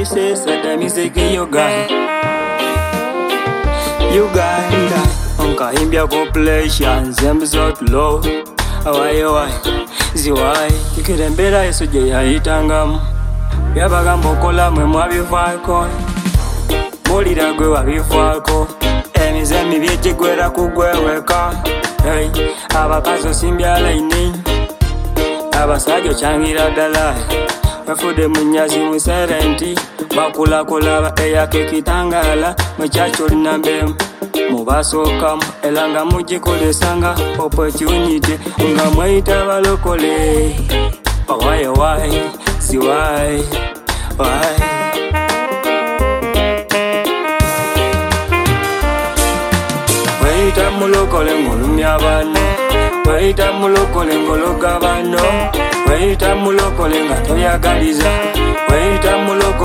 This is the music in Uganda. Unkahimbia population zembe zote low. Awai ziwai ikirembera yesu je yahitangamu. Byabagambo kola mwe mwabifako. Mulira gwe wabifako. Emizemi byekigwera kugweweka. Hey, abakazi simbya laini. Abasajja changira ddala. Bafude munyazi muserenti. Bakula ba eyake kitangala. Muchacho linambemu. Mubasokamu elanga mugikolesanga opportunity nga mweyita balokole. Why si why weyita mulokole ngolumya bano, weyita mulokole ngologa bano, weyita mulokole nga toyagaliza, weyita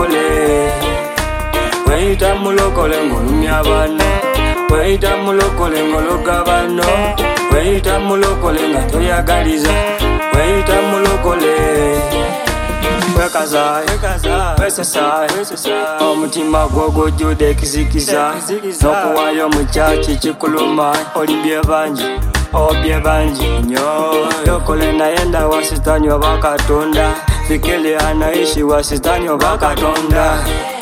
mulokole ngolumya bano, weyita mulokole ngologa bano, weyita mulokole nga toyagaliza, weyita mulokole wekazai omutima gwogo jude kizikiza nokuwayo muchachi chikuluma olibye banji nyo yokole nayenda wasitani wa bakatonda fikile anaishi wasitani wa bakatonda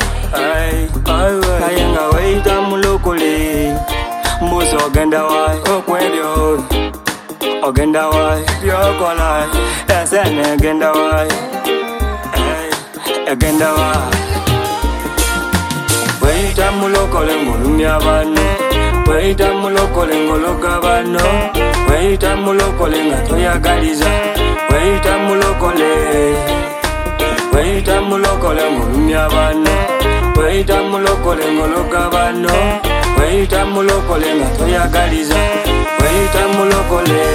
nayenga weyita mulokole mbuzi ogenda wai okwebyo ogenda wai byokola esene egenda wai egenda wai weyita mulokole ngolumya bano, weyita mulokole ngologa bano, weyita mulokole nga toyagaliza, weyita mulokole ngolumya bano, weyita mulokole ngologa bano, weyita mulokole nga toyagaliza, weyita mulokole.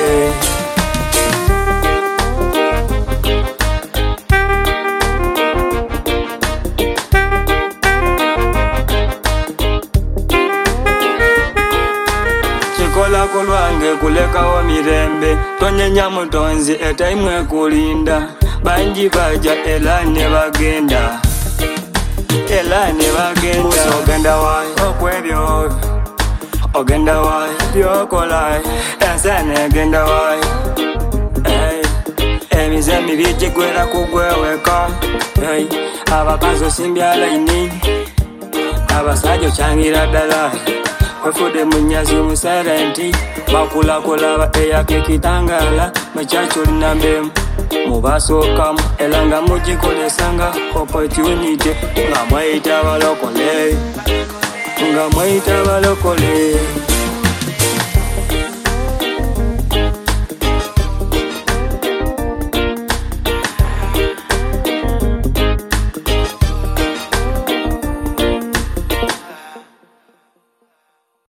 Chikola kulwange kulekawo mirembe tonyenya mutonzi etaimwe kulinda banji baja elane bagenda ogenda wai okwebyo ogenda wai byokola ensene egenda wai emizemi byekigwera kugweweka abakazi simbya laini abasajja ochangira ddala wefude munyazi muserenti bakula ba eyake kitangala muchacho linambemu mubasokamu elanga mugikolesanga opportunity nga mweyita balokole